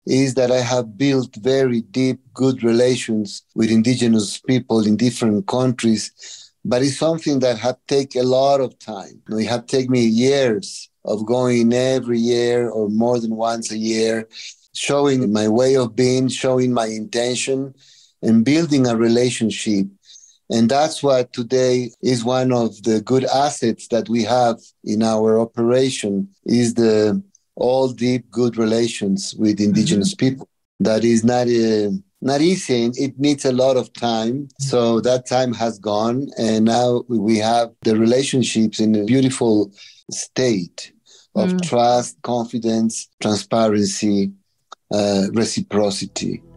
is that I have built very deep, good relations with indigenous people in different countries. But it's something that have taken a lot of time. It have taken me years of going every year or more than once a year, showing my way of being, showing my intention, and building a relationship. And that's what today is one of the good assets that we have in our operation, is the all deep, good relations with indigenous people. That is not easy. It needs a lot of time. So that time has gone. And now we have the relationships in a beautiful state of trust, confidence, transparency, reciprocity.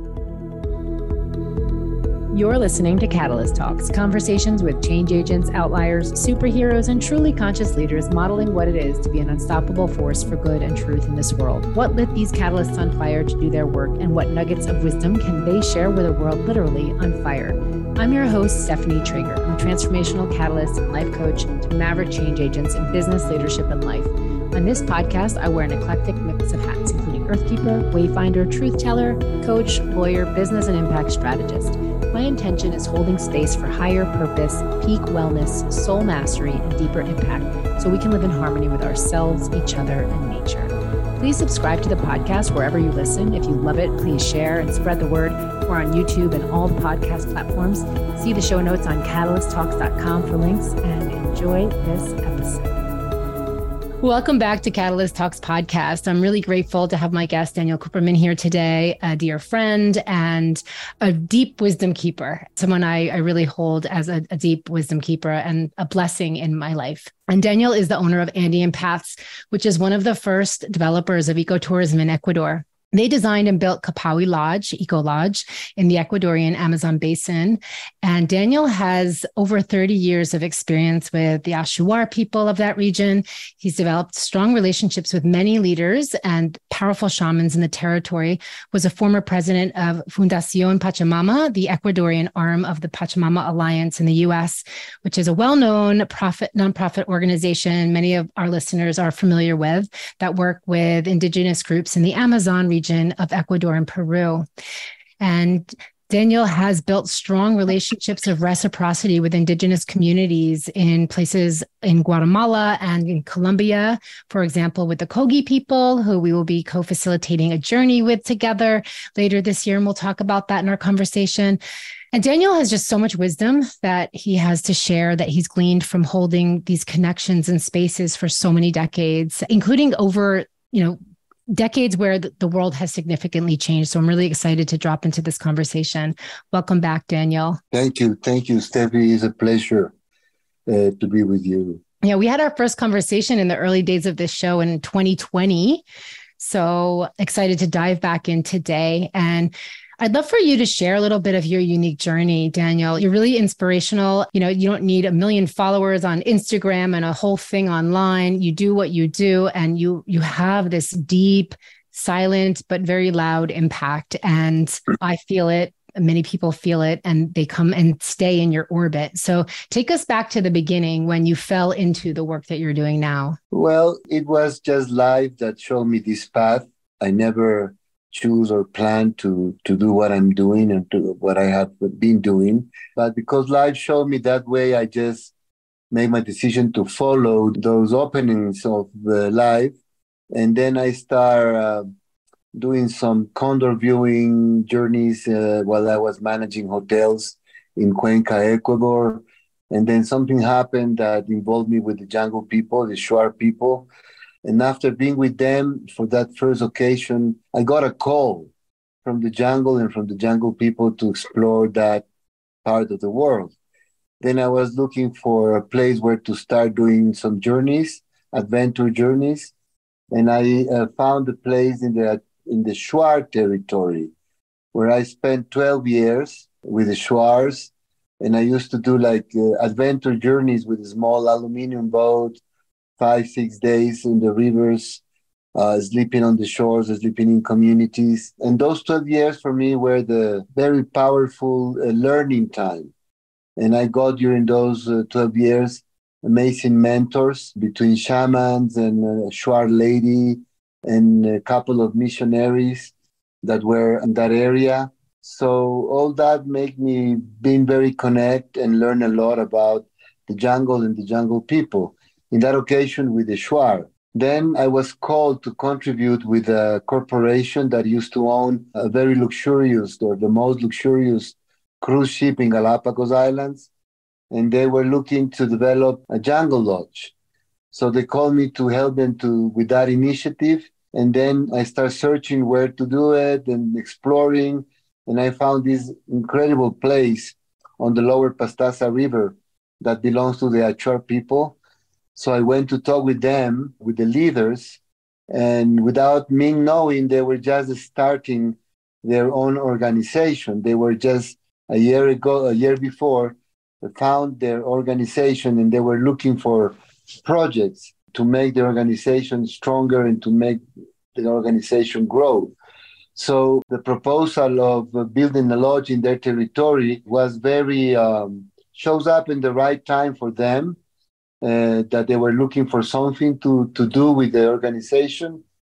You're listening to Catalyst Talks, conversations with change agents, outliers, superheroes, and truly conscious leaders modeling what it is to be an unstoppable force for good and truth in this world. What lit these catalysts on fire to do their work, and what nuggets of wisdom can they share with a world literally on fire? I'm your host, Stephanie Traeger. I'm a transformational catalyst and life coach to maverick change agents in business, leadership, and life. On this podcast, I wear an eclectic mix of hats, including Earthkeeper, Wayfinder, Truth Teller, coach, lawyer, business, and impact strategist. My intention is holding space for higher purpose, peak wellness, soul mastery, and deeper impact so we can live in harmony with ourselves, each other, and nature. Please subscribe to the podcast wherever you listen. If you love it, please share and spread the word. We're on YouTube and all the podcast platforms. See the show notes on catalysttalks.com for links, and enjoy this episode. Welcome back to Catalyst Talks podcast. I'm really grateful to have my guest, Daniel Cooperman, here today, a dear friend and a deep wisdom keeper, someone I really hold as a deep wisdom keeper and a blessing in my life. And Daniel is the owner of Andean Paths, which is one of the first developers of ecotourism in Ecuador. They designed and built Capawi Lodge, Eco Lodge, in the Ecuadorian Amazon basin. And Daniel has over 30 years of experience with the Ashuar people of that region. He's developed strong relationships with many leaders and powerful shamans in the territory, was a former president of Fundación Pachamama, the Ecuadorian arm of the Pachamama Alliance in the U.S., which is a well-known nonprofit organization many of our listeners are familiar with that work with indigenous groups in the Amazon region of Ecuador and Peru. And Daniel has built strong relationships of reciprocity with indigenous communities in places in Guatemala and in Colombia, for example, with the Kogi people, who we will be co-facilitating a journey with together later this year. And we'll talk about that in our conversation. And Daniel has just so much wisdom that he has to share, that he's gleaned from holding these connections and spaces for so many decades, including over, decades where the world has significantly changed. So I'm really excited to drop into this conversation. Welcome back, Daniel. Thank you. Thank you, Steffi. It's a pleasure to be with you. Yeah, we had our first conversation in the early days of this show in 2020. So excited to dive back in today. And I'd love for you to share a little bit of your unique journey, Daniel. You're really inspirational. You don't need 1 million followers on Instagram and a whole thing online. You do what you do, and you have this deep, silent, but very loud impact. And I feel it. Many people feel it, and they come and stay in your orbit. So take us back to the beginning when you fell into the work that you're doing now. Well, it was just life that showed me this path. I never choose or plan to do what I'm doing and to what I have been doing. But because life showed me that way, I just made my decision to follow those openings of the life. And then I start doing some condor viewing journeys while I was managing hotels in Cuenca, Ecuador. And then something happened that involved me with the jungle people, the Shuar people. And after being with them for that first occasion, I got a call from the jungle and from the jungle people to explore that part of the world. Then I was looking for a place where to start doing some journeys, adventure journeys. And I found a place in the Shuar territory where I spent 12 years with the Shuars. And I used to do adventure journeys with a small aluminum boat, 5-6 days in the rivers, sleeping on the shores, sleeping in communities. And those 12 years for me were the very powerful learning time. And I got during those 12 years amazing mentors between shamans and a Shuar lady and a couple of missionaries. that were in that area. So all that made me being very connect and learn a lot about the jungle and the jungle people. In that occasion with the Shuar. Then I was called to contribute with a corporation that used to own a very luxurious, or the most luxurious cruise ship in Galapagos Islands. And they were looking to develop a jungle lodge. So they called me to help them with that initiative. And then I started searching where to do it and exploring. And I found this incredible place on the lower Pastaza River that belongs to the Achuar people. So I went to talk with them, with the leaders, and without me knowing, they were just starting their own organization. They were just a year before, they found their organization, and they were looking for projects to make the organization stronger and to make the organization grow. So the proposal of building a lodge in their territory was shows up in the right time for them. That they were looking for something to do with the organization.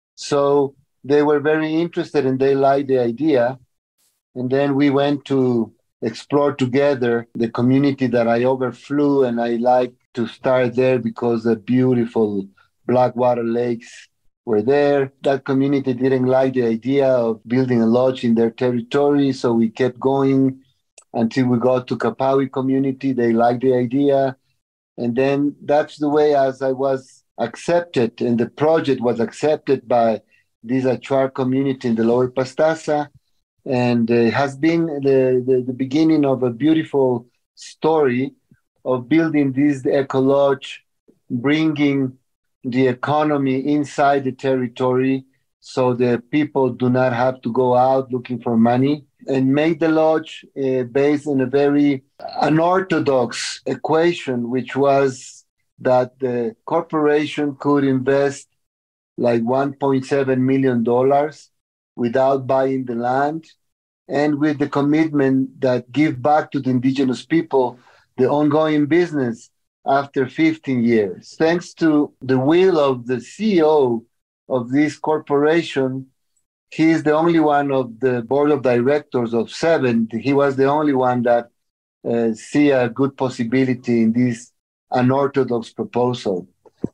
So they were very interested and they liked the idea. And then we went to explore together the community that I overflew, and I liked to start there because the beautiful Blackwater lakes were there. That community didn't like the idea of building a lodge in their territory, so we kept going until we got to Kapawi community. They liked the idea. And then that's the way as I was accepted, and the project was accepted by this Achuar community in the Lower Pastaza. And it has been the beginning of a beautiful story of building this eco lodge, bringing the economy inside the territory so the people do not have to go out looking for money, and made the lodge based on a very unorthodox equation, which was that the corporation could invest like $1.7 million without buying the land, and with the commitment that give back to the indigenous people the ongoing business after 15 years. Thanks to the will of the CEO of this corporation, he is the only one of the board of directors of 7. He was the only one that see a good possibility in this unorthodox proposal.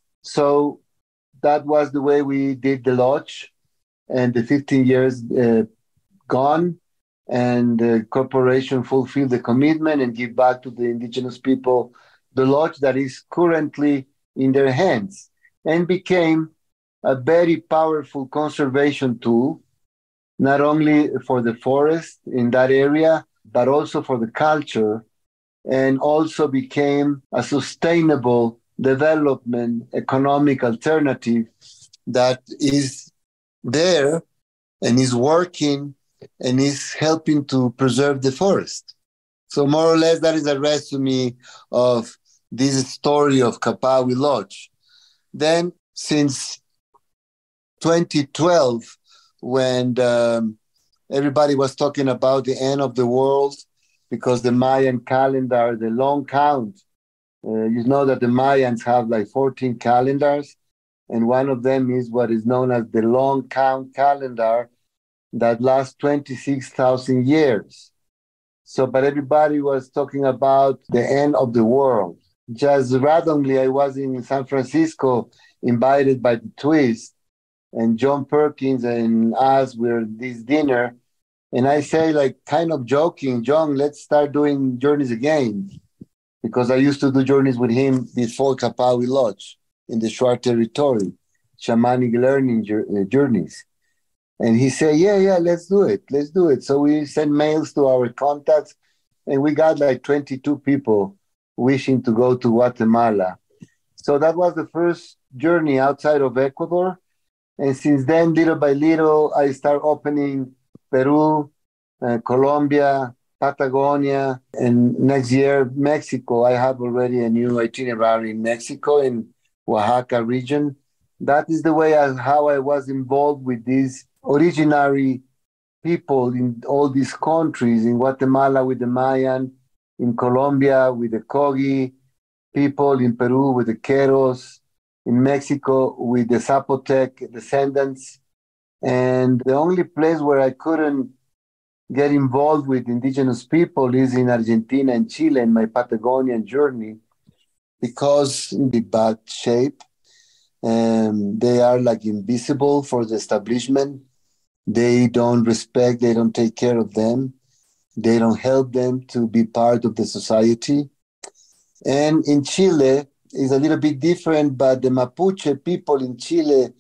So that was the way we did the lodge, and the 15 years gone, and the corporation fulfilled the commitment and give back to the indigenous people the lodge that is currently in their hands, and became a very powerful conservation tool, not only for the forest in that area, but also for the culture, and also became a sustainable development economic alternative that is there and is working and is helping to preserve the forest. So more or less, that is a resume of this story of Kapawi Lodge. Then since 2012, when everybody was talking about the end of the world, because the Mayan calendar, the long count, you know that the Mayans have like 14 calendars, and one of them is what is known as the long count calendar that lasts 26,000 years. So, but everybody was talking about the end of the world. Just randomly, I was in San Francisco, invited by the Twist, and John Perkins and us were at this dinner. And I say, like, kind of joking, John, let's start doing journeys again. Because I used to do journeys with him before Kapawi Lodge in the Shuar territory, shamanic learning journeys. And he said, yeah, let's do it. Let's do it. So we sent mails to our contacts, and we got like 22 people wishing to go to Guatemala. So that was the first journey outside of Ecuador. And since then, little by little, I start opening Peru, Colombia, Patagonia, and next year, Mexico. I have already a new itinerary in Mexico, in Oaxaca region. That is the way how I was involved with these originary people in all these countries, in Guatemala with the Mayan, in Colombia with the Kogi people, in Peru with the Queros, in Mexico with the Zapotec descendants, And the only place where I couldn't get involved with indigenous people is in Argentina and Chile in my Patagonian journey, because in the bad shape. They are like invisible for the establishment. They don't respect, they don't take care of them. They don't help them to be part of the society. And in Chile, it's a little bit different, but the Mapuche people in Chile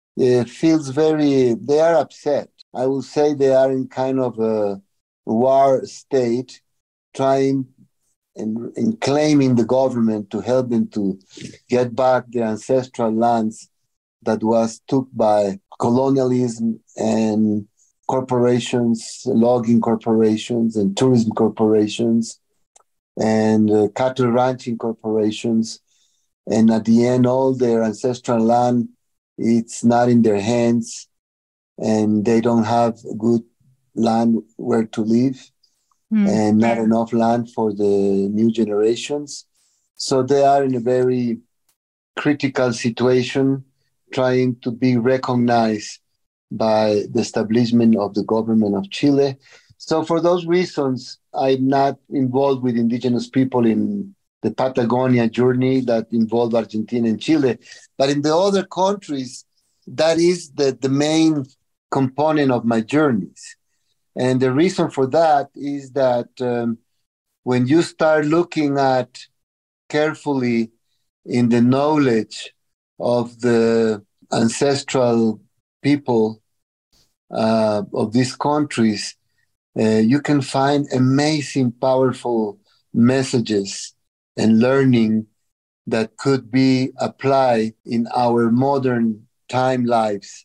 they are upset. I would say they are in kind of a war state, trying and claiming the government to help them to get back their ancestral lands that was took by colonialism and corporations, logging corporations and tourism corporations and cattle ranching corporations. And at the end, all their ancestral land, it's not in their hands, and they don't have good land where to live. And not enough land for the new generations. So they are in a very critical situation, trying to be recognized by the establishment of the government of Chile. So for those reasons, I'm not involved with indigenous people in the Patagonia journey that involved Argentina and Chile. But in the other countries, that is the main component of my journeys. And the reason for that is that when you start looking at carefully in the knowledge of the ancestral people of these countries, you can find amazing, powerful messages and learning that could be applied in our modern time lives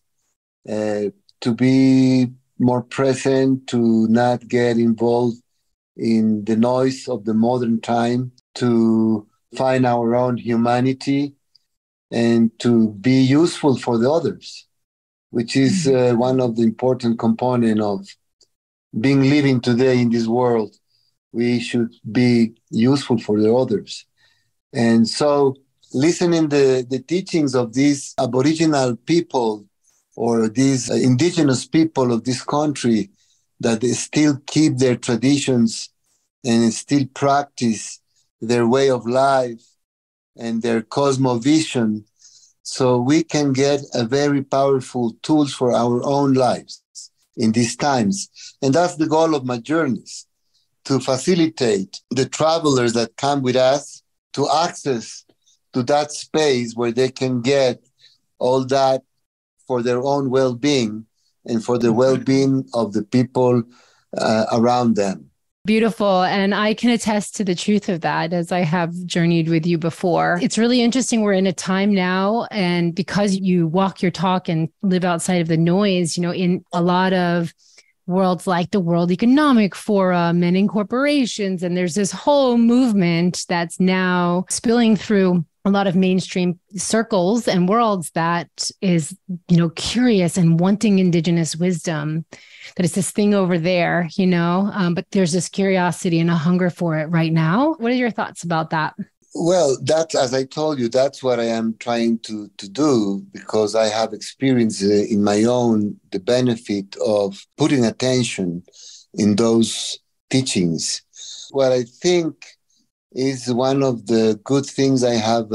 to be more present, to not get involved in the noise of the modern time, to find our own humanity, and to be useful for the others, which is one of the important components of being living today in this world. We should be useful for the others. And so listening the teachings of these Aboriginal people or these indigenous people of this country that they still keep their traditions and still practice their way of life and their cosmovision, so we can get a very powerful tools for our own lives in these times. And that's the goal of my journeys, to facilitate the travelers that come with us to access to that space where they can get all that for their own well-being and for the well-being of the people around them. Beautiful. And I can attest to the truth of that, as I have journeyed with you before. It's really interesting. We're in a time now, and because you walk your talk and live outside of the noise, in a lot of worlds like the World Economic Forum and in corporations, and there's this whole movement that's now spilling through a lot of mainstream circles and worlds that is, curious and wanting indigenous wisdom, that it's this thing over there, but there's this curiosity and a hunger for it right now. What are your thoughts about that? Well, that's, as I told you, that's what I am trying to do, because I have experienced in my own the benefit of putting attention in those teachings. What I think is one of the good things I have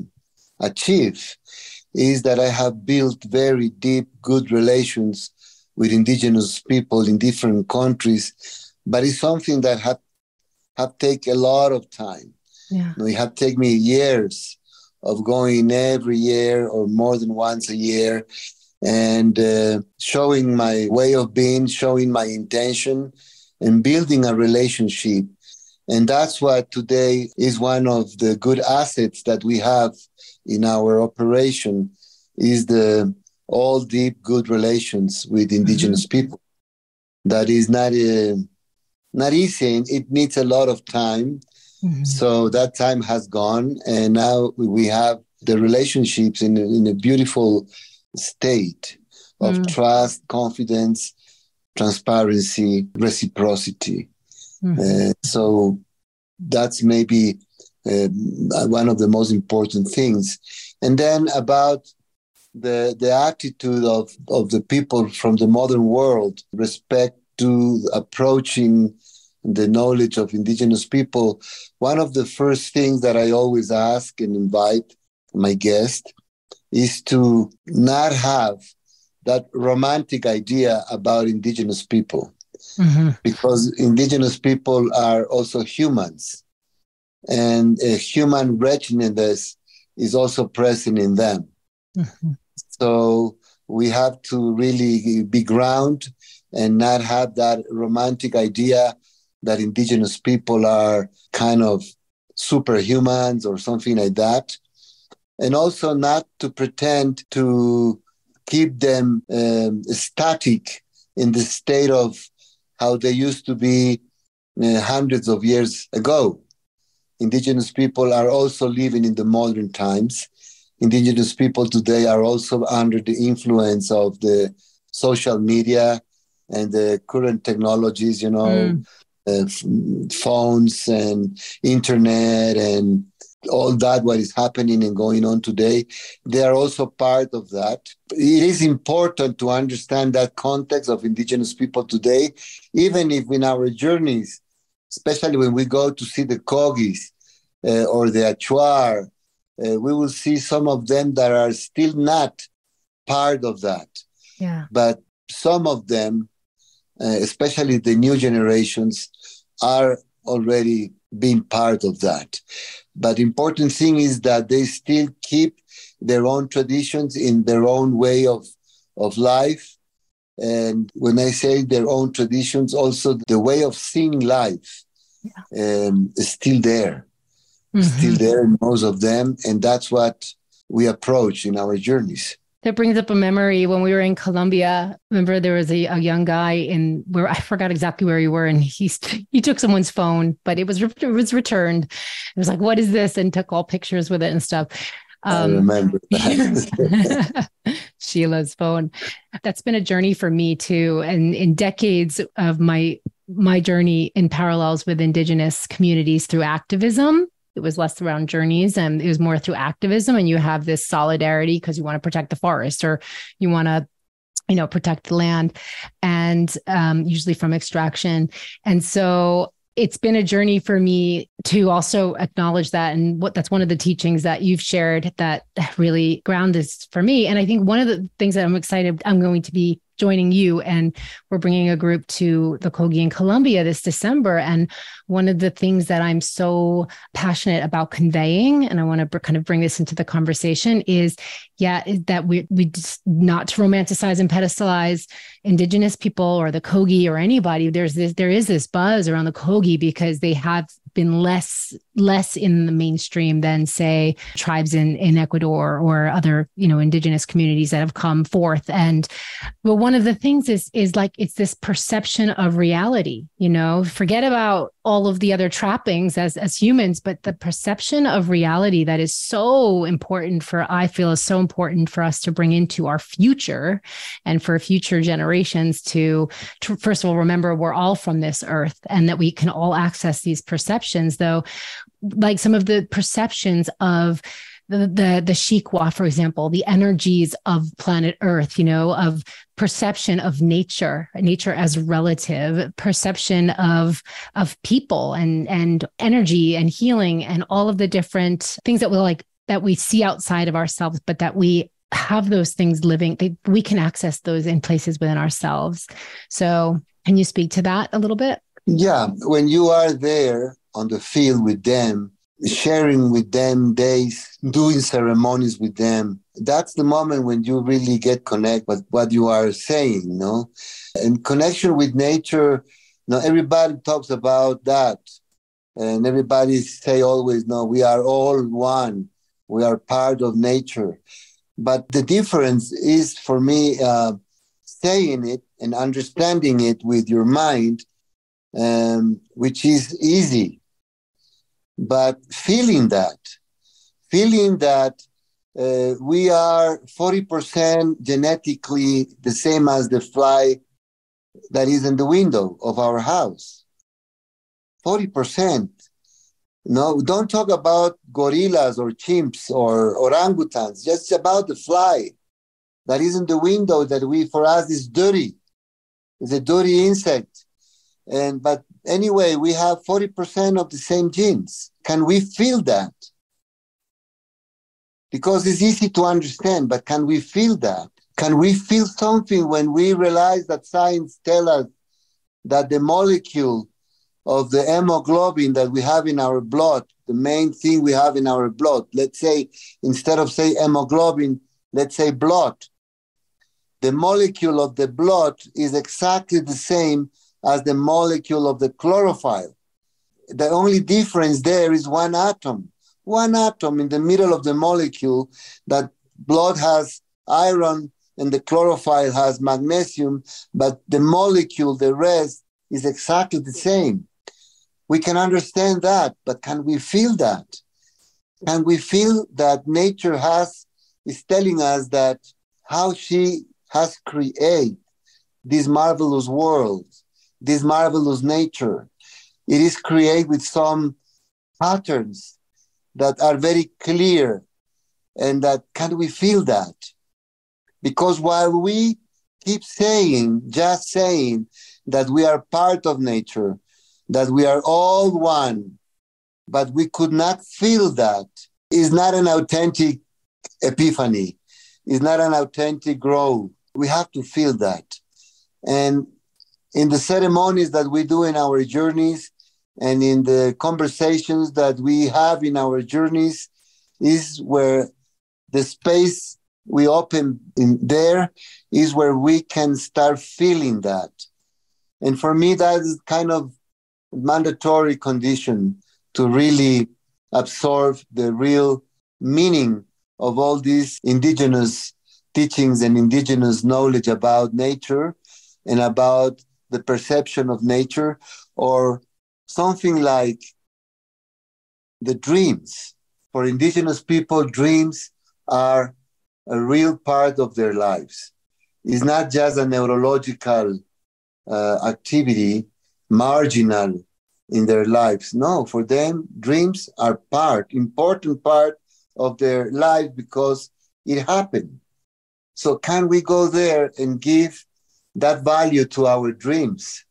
achieved is that I have built very deep, good relations with indigenous people in different countries, but it's something that have taken a lot of time. Yeah. It have taken me years of going every year or more than once a year and showing my way of being, showing my intention and building a relationship. And that's what today is one of the good assets that we have in our operation, is the all deep good relations with indigenous people. That is not easy. It needs a lot of time. So that time has gone, and now we have the relationships in a beautiful state of trust, confidence, transparency, reciprocity. So that's maybe one of the most important things. And then about the attitude of the people from the modern world, respect to approaching the knowledge of indigenous people, one of the first things that I always ask and invite my guest is to not have that romantic idea about indigenous people, because indigenous people are also humans, and a human wretchedness is also present in them. So we have to really be grounded and not have that romantic idea that indigenous people are kind of superhumans or something like that. And also not to pretend to keep them static in the state of how they used to be hundreds of years ago. Indigenous people are also living in the modern times. Indigenous people today are also under the influence of the social media and the current technologies, phones and internet and all that, what is happening and going on today. They are also part of that. It is important to understand that context of indigenous people today, even if in our journeys, especially when we go to see the Kogis or the Achuar, we will see some of them that are still not part of that. Yeah. But some of them, especially the new generations, are already being part of that. But the important thing is that they still keep their own traditions in their own way of life. And when I say their own traditions, also the way of seeing life is still there. Still there in most of them. And that's what we approach in our journeys. That brings up a memory when we were in Colombia. Remember, there was a young guy in where I forgot exactly where you were, and he took someone's phone, but it was returned. It was like, "What is this?" and took all pictures with it and stuff. I remember that. Sheila's phone. That's been a journey for me too, and in decades of my journey in parallels with Indigenous communities through activism. It was less around journeys and it was more through activism. And you have this solidarity because you want to protect the forest or you want to, protect the land and usually from extraction. And so it's been a journey for me to also acknowledge that. And that's one of the teachings that you've shared that really ground this for me. And I think one of the things that I'm excited, I'm going to be joining you, and we're bringing a group to the Kogi in Colombia this December. And one of the things that I'm so passionate about conveying, and I want to kind of bring this into the conversation, is that we just not to romanticize and pedestalize Indigenous people or the Kogi or anybody. There is this buzz around the Kogi because they have been less in the mainstream than, say, tribes in Ecuador or other, Indigenous communities that have come forth. But one of the things is like, it's this perception of reality, forget about all of the other trappings as humans, but the perception of reality that is so important I feel is so important for us to bring into our future and for future generations to first of all, remember we're all from this earth and that we can all access these perceptions, though, like some of the perceptions of the Shikwa, for example, the energies of planet Earth, of perception of nature as relative, perception of people and energy and healing and all of the different things that we see outside of ourselves, but that we have those things living, we can access those in places within ourselves. So can you speak to that a little bit? Yeah. When you are there on the field with them, sharing with them days, doing ceremonies with them, that's the moment when you really get connect with what you are saying, And connection with nature, everybody talks about that. And everybody say always, we are all one. We are part of nature. But the difference is for me, saying it and understanding it with your mind, which is easy. But feeling that we are 40% genetically the same as the fly that is in the window of our house. 40%. No, don't talk about gorillas or chimps or orangutans, just about the fly. that is in the window that for us is dirty. It's a dirty insect. But anyway, we have 40% of the same genes. Can we feel that? Because it's easy to understand, but can we feel that? Can we feel something when we realize that science tells us that the molecule of the hemoglobin that we have in our blood, the main thing we have in our blood, let's say, instead of say hemoglobin, let's say blood. The molecule of the blood is exactly the same as the molecule of the chlorophyll. The only difference there is one atom in the middle of the molecule. That blood has iron and the chlorophyll has magnesium, but the molecule, the rest, is exactly the same. We can understand that, but can we feel that? Can we feel that nature is telling us that how she has created this marvelous world, this marvelous nature? It is created with some patterns that are very clear, and that can we feel that? Because while we keep just saying that we are part of nature, that we are all one, but we could not feel that, is not an authentic epiphany, is not an authentic growth. We have to feel that. And in the ceremonies that we do in our journeys and in the conversations that we have in our journeys is where the space we open in there is where we can start feeling that. And for me, that is kind of mandatory condition to really absorb the real meaning of all these indigenous teachings and indigenous knowledge about nature and about the perception of nature, or something like the dreams. For indigenous people, dreams are a real part of their lives. It's not just a neurological activity, marginal in their lives. No, for them, dreams are important part of their life because it happened. So can we go there and give that value to our dreams?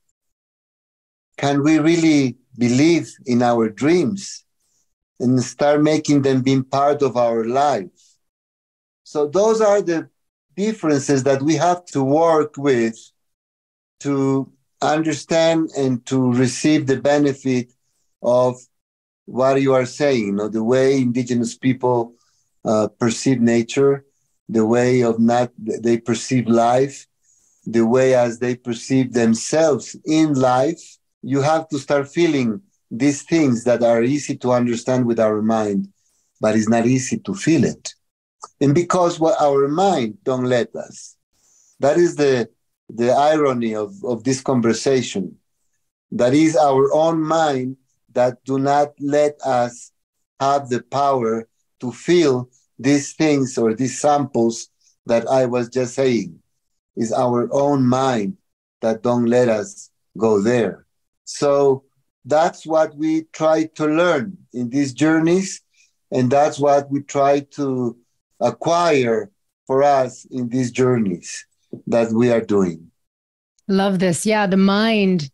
Can we really believe in our dreams and start making them being part of our life? So those are the differences that we have to work with to understand and to receive the benefit of what you are saying, the way indigenous people perceive nature, the way they perceive life, the way as they perceive themselves in life. You have to start feeling these things that are easy to understand with our mind, but it's not easy to feel it. And because what our mind don't let us. That is the irony of this conversation. That is our own mind that do not let us have the power to feel these things or these samples that I was just saying. Is our own mind that don't let us go there. So that's what we try to learn in these journeys, and that's what we try to acquire for us in these journeys that we are doing. Love this. Yeah, the mind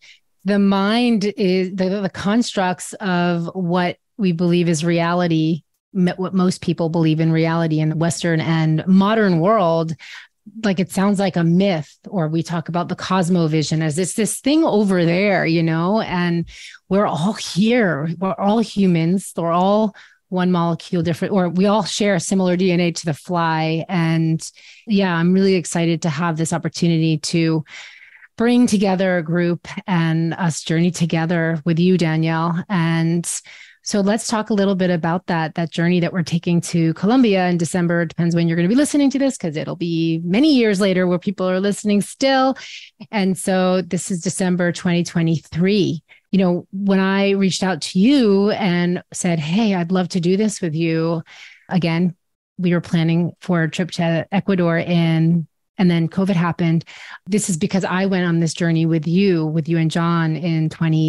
is the constructs of what we believe is reality, what most people believe in reality in the Western and modern world. Like it sounds like a myth, or we talk about the cosmovision as this thing over there, and we're all here. We're all humans. We're all one molecule different, or we all share similar DNA to the fly. And yeah, I'm really excited to have this opportunity to bring together a group and us journey together with you, Daniel. And so let's talk a little bit about that journey that we're taking to Colombia in December. It depends when you're going to be listening to this, because it'll be many years later where people are listening still. And so this is December 2023. When I reached out to you and said, hey, I'd love to do this with you. Again, we were planning for a trip to Ecuador in And then COVID happened. This is because I went on this journey with you and John in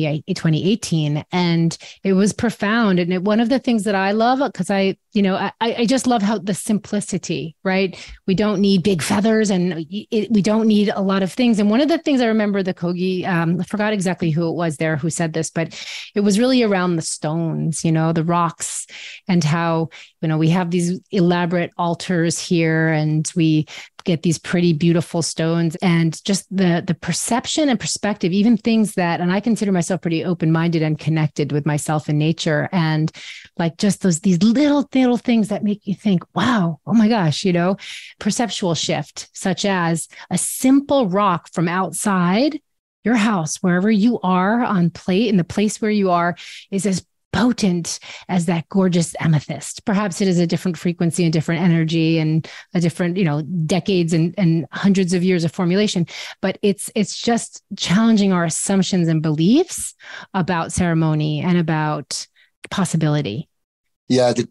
2018. And it was profound. And one of the things that I love, because I just love how the simplicity, right? We don't need big feathers and we don't need a lot of things. And one of the things I remember the Kogi, I forgot exactly who it was there who said this, but it was really around the stones, the rocks, and how, we have these elaborate altars here and we get these pretty beautiful stones, and just the perception and perspective, even things that, and I consider myself pretty open-minded and connected with myself and nature, and like just these little things that make you think, wow, oh my gosh, perceptual shift, such as a simple rock from outside your house, wherever you are in the place where you are, is as potent as that gorgeous amethyst. Perhaps it is a different frequency and different energy and a different, decades and hundreds of years of formulation. But it's just challenging our assumptions and beliefs about ceremony and about possibility. Yeah, the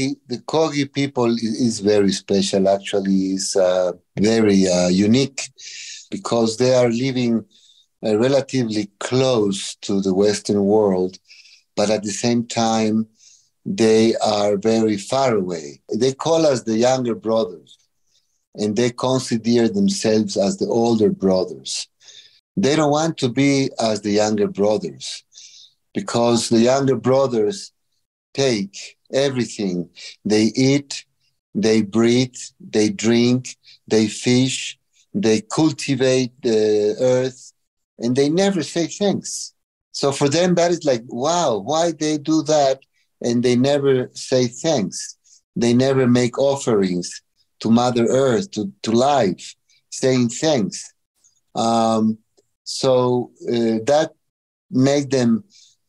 Kogi people is very special. Actually, is very unique because they are living relatively close to the Western world, but at the same time, they are very far away. They call us the younger brothers, and they consider themselves as the older brothers. They don't want to be as the younger brothers because the younger brothers take everything. They eat, they breathe, they drink, they fish, they cultivate the earth, and they never say thanks. So for them, that is like, wow, why they do that? And they never say thanks. They never make offerings to Mother Earth, to life, saying thanks. So that make them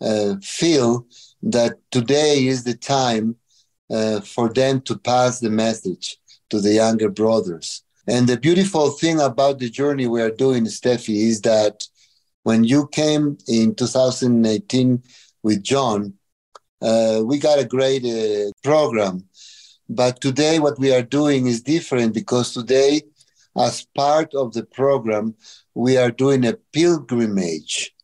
feel that today is the time for them to pass the message to the younger brothers. And the beautiful thing about the journey we are doing, Steffi, is that when you came in 2018 with John, we got a great program. But today what we are doing is different because today, as part of the program, we are doing a pilgrimage.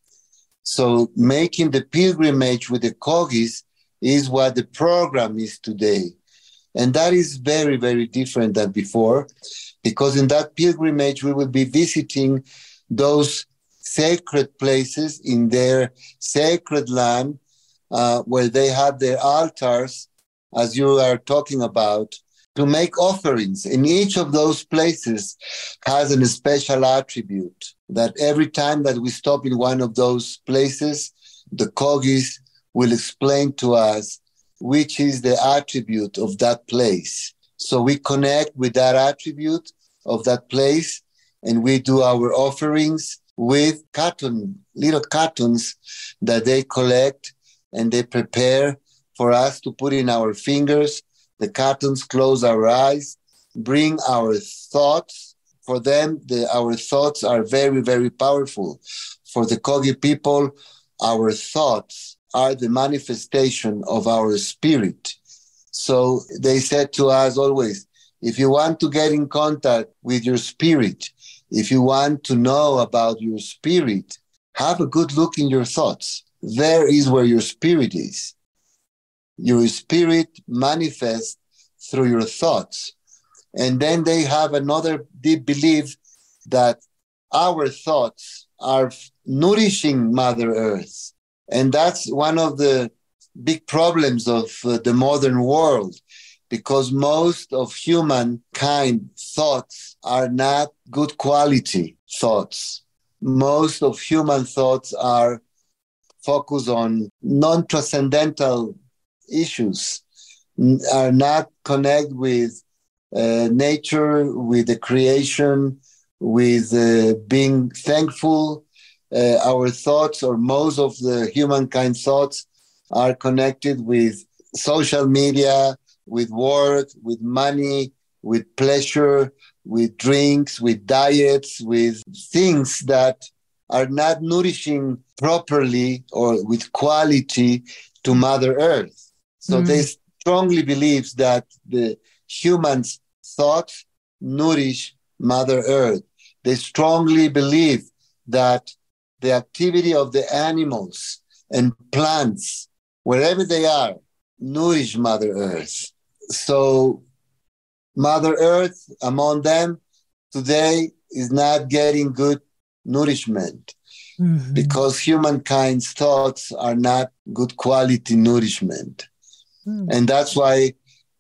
So making the pilgrimage with the Kogis is what the program is today. And that is very, very different than before, because in that pilgrimage, we will be visiting those sacred places in their sacred land where they have their altars, as you are talking about, to make offerings. And each of those places has a special attribute that every time that we stop in one of those places, the Kogis will explain to us which is the attribute of that place. So we connect with that attribute of that place and we do our offerings with little cartons that they collect and they prepare for us to put in our fingers. The cartons close our eyes, bring our thoughts. For them, our thoughts are very, very powerful. For the Kogi people, our thoughts are the manifestation of our spirit. So they said to us always, if you want to get in contact with your spirit, if you want to know about your spirit, have a good look in your thoughts. There is where your spirit is. Your spirit manifests through your thoughts. And then they have another deep belief that our thoughts are nourishing Mother Earth. And that's one of the big problems of the modern world, because most of humankind thoughts are not good quality thoughts. Most of human thoughts are focused on non-transcendental issues, are not connected with nature, with the creation, with being thankful. Our thoughts, or most of the humankind thoughts, are connected with social media, with work, with money, with pleasure, with drinks, with diets, with things that are not nourishing properly or with quality to Mother Earth. So they strongly believe that the humans' thoughts nourish Mother Earth. They strongly believe that the activity of the animals and plants, wherever they are, nourish Mother Earth. So Mother Earth, among them, today is not getting good nourishment because humankind's thoughts are not good quality nourishment. And that's why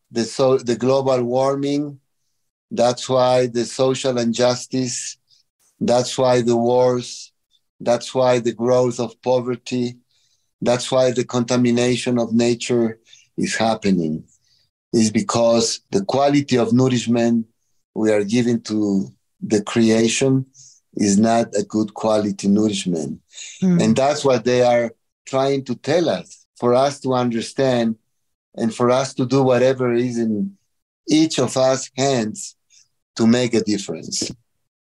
the global warming, that's why the social injustice, that's why the wars, that's why the growth of poverty, that's why the contamination of nature is happening. Is because the quality of nourishment we are giving to the creation is not a good quality nourishment. And that's what they are trying to tell us, for us to understand and for us to do whatever is in each of us hands to make a difference.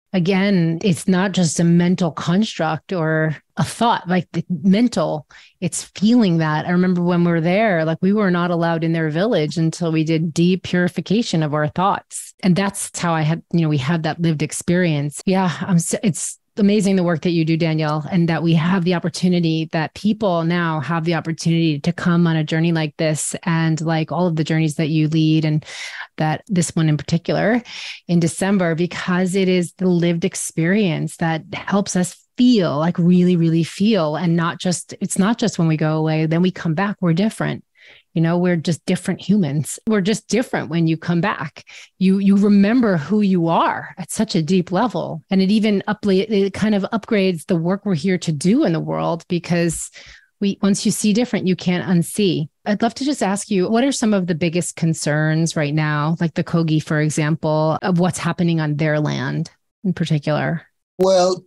Again, it's not just a mental construct or a thought, like the mental, it's feeling that. I remember when we were there, like we were not allowed in their village until we did deep purification of our thoughts. And that's how I had, we had that lived experience. Yeah, it's amazing the work that you do, Daniel, and that we have the opportunity, that people now have the opportunity to come on a journey like this, and like all of the journeys that you lead, and that this one in particular in December, because it is the lived experience that helps us feel, like really, really feel. And it's not just when we go away, then we come back, we're different. We're just different humans. We're just different when you come back. You remember who you are at such a deep level. And it even it kind of upgrades the work we're here to do in the world, because once you see different, you can't unsee. I'd love to just ask you, what are some of the biggest concerns right now, like the Kogi, for example, of what's happening on their land in particular? Well,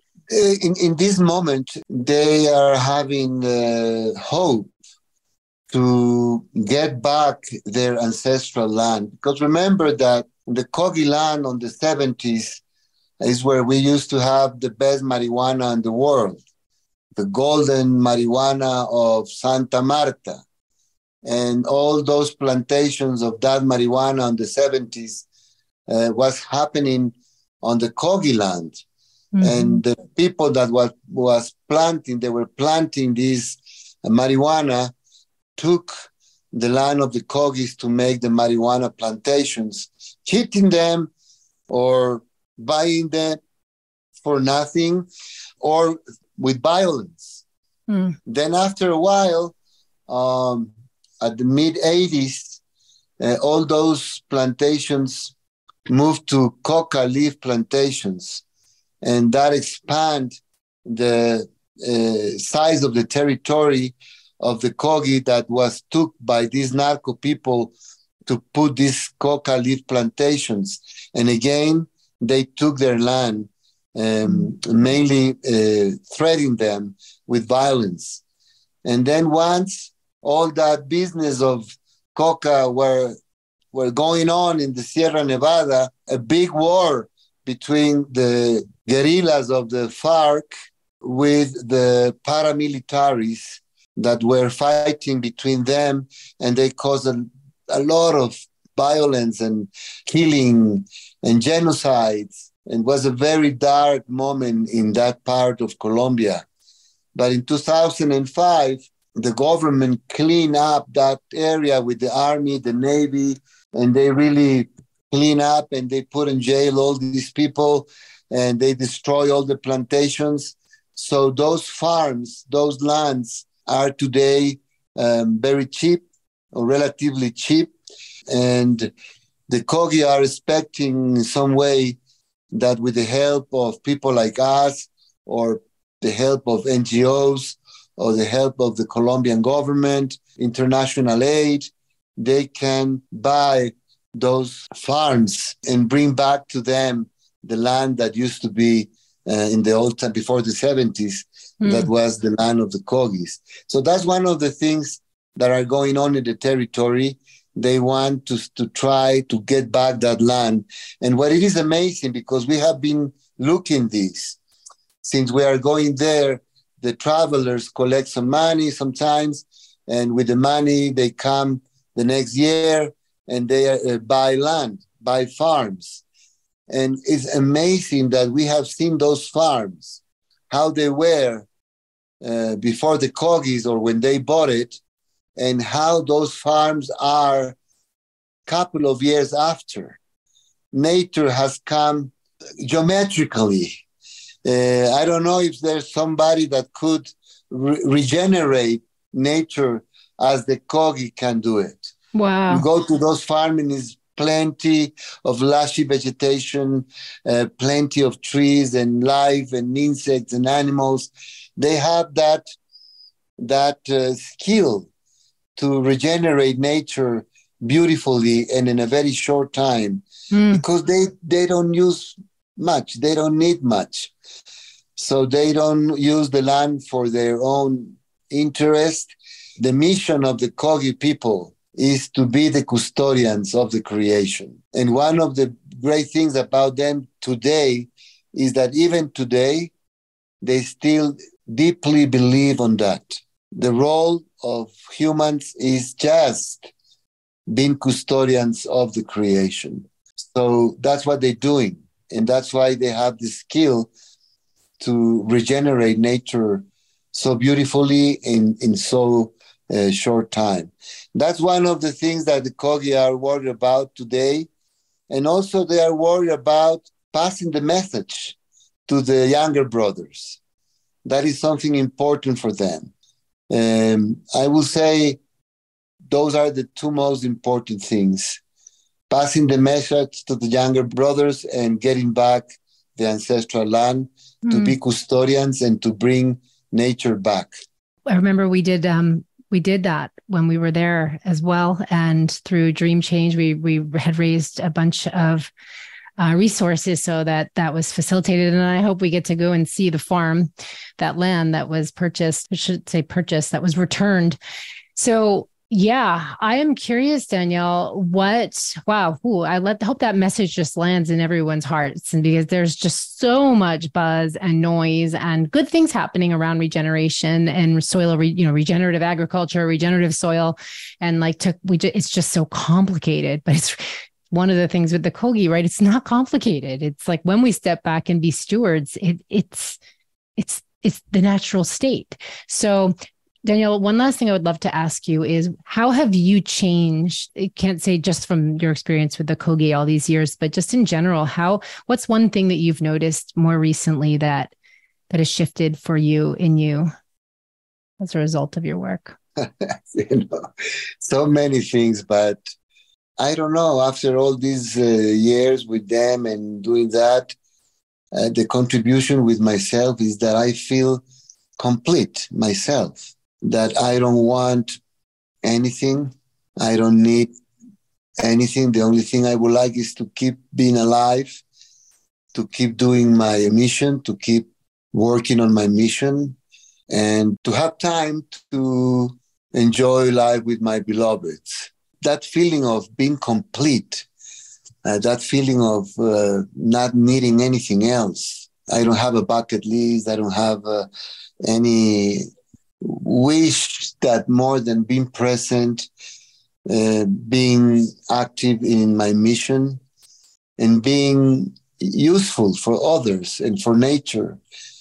in this moment, they are having hope to get back their ancestral land. Because remember that the Kogi land on the 70s is where we used to have the best marijuana in the world, the golden marijuana of Santa Marta. And all those plantations of that marijuana in the 70s was happening on the Kogi land. And the people that was planting, they were planting this marijuana, took the land of the Kogis to make the marijuana plantations, cheating them or buying them for nothing or with violence. Then after a while, at the mid-'80s, all those plantations moved to coca leaf plantations, and that expand the size of the territory of the Kogi that was took by these narco people to put these coca leaf plantations. And again, they took their land, mainly threatening them with violence. And then once all that business of coca were going on in the Sierra Nevada, a big war between the guerrillas of the FARC with the paramilitaries that were fighting between them, and they caused a lot of violence and killing and genocides, and was a very dark moment in that part of Colombia. But in 2005, the government cleaned up that area with the army, the Navy, and they really clean up and they put in jail all these people, and they destroy all the plantations. So those farms, those lands are today very cheap or relatively cheap. And the Kogi are expecting in some way that with the help of people like us, or the help of NGOs, or the help of the Colombian government, international aid, they can buy those farms and bring back to them the land that used to be in the old time, before the 70s, that was the land of the Kogis. So that's one of the things that are going on in the territory. They want to try to get back that land. And what it is amazing, because we have been looking this, since we are going there, the travelers collect some money sometimes, and with the money, they come the next year and they buy land, buy farms. And it's amazing that we have seen those farms, how they were before the Kogis or when they bought it, and how those farms are a couple of years after. Nature has come geometrically. I don't know if there's somebody that could regenerate nature as the Kogi can do it. Wow. You go to those farms and it's plenty of lushy vegetation, plenty of trees and life and insects and animals. They have that skill to regenerate nature beautifully and in a very short time because they don't use much. They don't need much. So they don't use the land for their own interest. The mission of the Kogi people is to be the custodians of the creation. And one of the great things about them today is that even today, they still deeply believe on that. The role of humans is just being custodians of the creation. So that's what they're doing. And that's why they have the skill to regenerate nature so beautifully in so short time. That's one of the things that the Kogi are worried about today. And also they are worried about passing the message to the younger brothers. That is something important for them. I will say those are the two most important things. Passing the message to the younger brothers and getting back the ancestral land to be custodians and to bring nature back. I remember we did that when we were there as well. And through Dream Change, we had raised a bunch of resources so that was facilitated. And I hope we get to go and see the farm, that land that was purchased, I should say purchased, that was returned. So yeah, I am curious, Daniel, hope that message just lands in everyone's hearts. And because there's just so much buzz and noise and good things happening around regeneration and soil, regenerative agriculture, regenerative soil. And it's just so complicated, but it's one of the things with the Kogi, right? It's not complicated. It's like when we step back and be stewards, it's the natural state. So Daniel, one last thing I would love to ask you is, how have you changed? I can't say just from your experience with the Kogi all these years, but just in general, what's one thing that you've noticed more recently that has shifted for you as a result of your work? So many things, but I don't know. After all these years with them and doing that, the contribution with myself is that I feel complete myself. That I don't want anything. I don't need anything. The only thing I would like is to keep being alive, to keep doing my mission, to keep working on my mission, and to have time to enjoy life with my beloveds. That feeling of being complete, that feeling of not needing anything else. I don't have a bucket list. I don't have any wish that more than being present, being active in my mission, and being useful for others and for nature.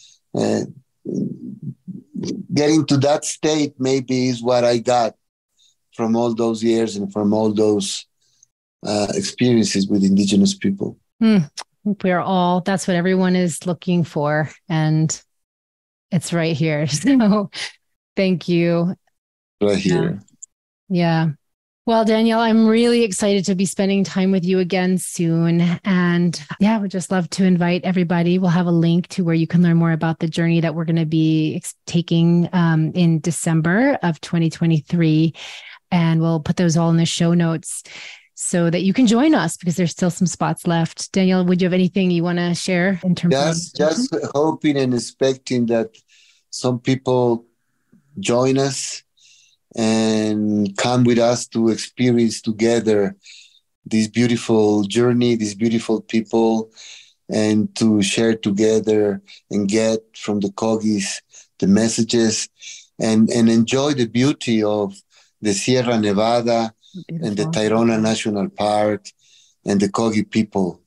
Getting to that state maybe is what I got from all those years and from all those experiences with indigenous people. That's what everyone is looking for. And it's right here. So thank you. Right here. Yeah. Well, Daniel, I'm really excited to be spending time with you again soon. And yeah, I would just love to invite everybody. We'll have a link to where you can learn more about the journey that we're going to be taking in December of 2023. And we'll put those all in the show notes so that you can join us, because there's still some spots left. Daniel, would you have anything you want to share in terms of? Just hoping and expecting that some people join us and come with us to experience together this beautiful journey, these beautiful people, and to share together and get from the Kogis the messages and enjoy the beauty of the Sierra Nevada and the Tayrona National Park and the Kogi people.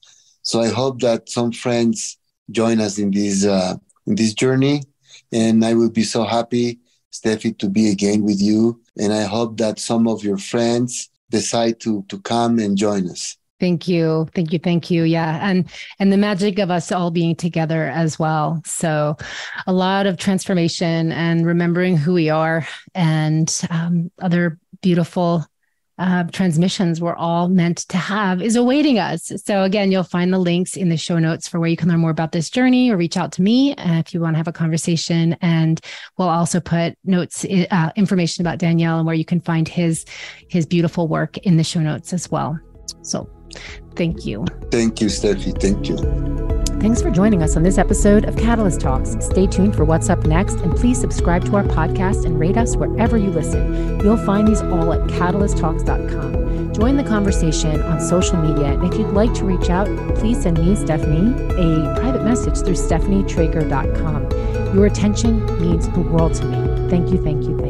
So I hope that some friends join us in this journey. And I will be so happy, Steffi, to be again with you. And I hope that some of your friends decide to come and join us. Thank you. Thank you. Thank you. Yeah. And the magic of us all being together as well. So a lot of transformation and remembering who we are and other beautiful transmissions we're all meant to have is awaiting us. So again, you'll find the links in the show notes for where you can learn more about this journey or reach out to me if you want to have a conversation. And we'll also put notes, information about Daniel and where you can find his beautiful work in the show notes as well. So thank you. Thank you, Steffi. Thank you. Thanks for joining us on this episode of Catalyst Talks. Stay tuned for what's up next, and please subscribe to our podcast and rate us wherever you listen. You'll find these all at catalysttalks.com. Join the conversation on social media, and if you'd like to reach out, please send me, Stephanie, a private message through stephanietraeger.com. Your attention means the world to me. Thank you, thank you,